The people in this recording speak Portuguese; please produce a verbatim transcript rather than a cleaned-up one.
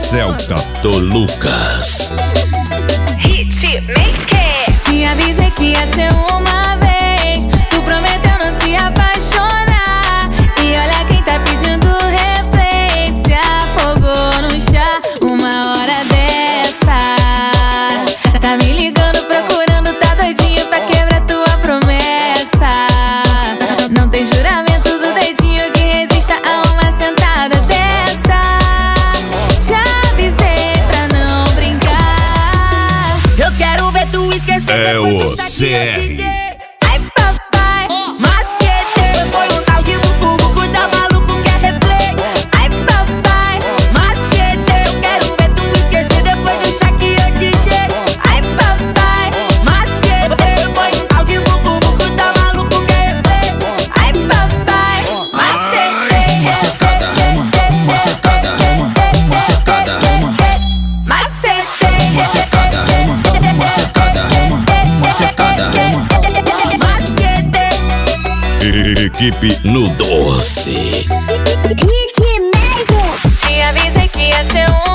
Celta do Lucas. Hitmaker. Te avisei que ia ser uma vez, tu prometeu não se apaixonar. E olha quem tá pedindo replay, se afogou no chá uma hora dessa. Tá me ligando procurando, tá doidinho pra quebrar tua promessa. Não tem juramento do dedinho que resista a uma sentada dessa. Te avisei pra não brincar. Eu quero ver tu esquecer. É o C R. Ai papai, Macete, foi um tal de bubu, bubu tá maluco, quer replay. ai papai, Macete, eu quero ver tu esquecer depois deixar que eu te dei. ai papai, Macete, foi um tal de bubu, bubu tá maluco, quer replay. ai papai. Macete, Macetada, rama, macetada, rama, macetada, rama, macete, macetada, rama, macetada, rama, macetada, rama. macete. Equipe no doce. Te avisei que ia ser um